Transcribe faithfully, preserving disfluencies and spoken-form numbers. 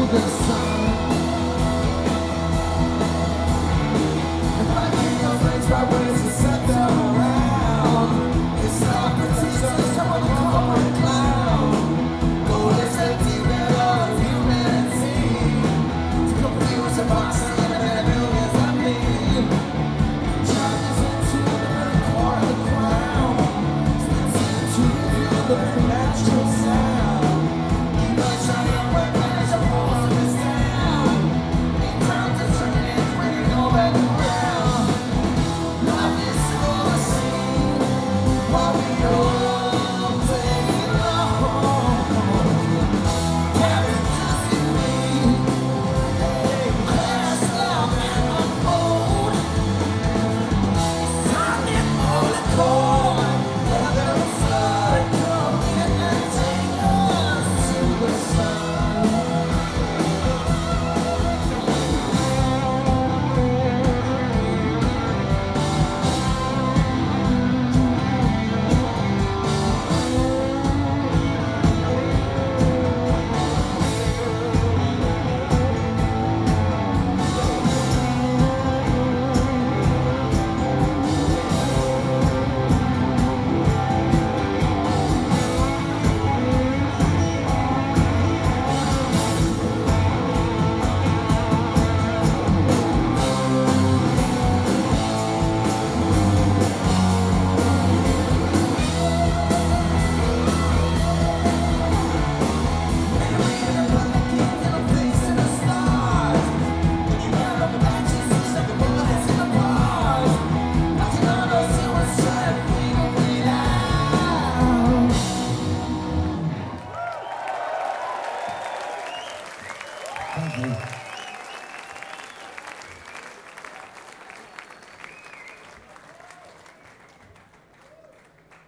the sun. If I keep your friends by ways to set them around, it's not pretentious, someone to call a clown. Gold is empty, red of humanity. To confuse the boxing and the millions I mean. Charges into the core of the crown. Spits into the natural sound. Thank you.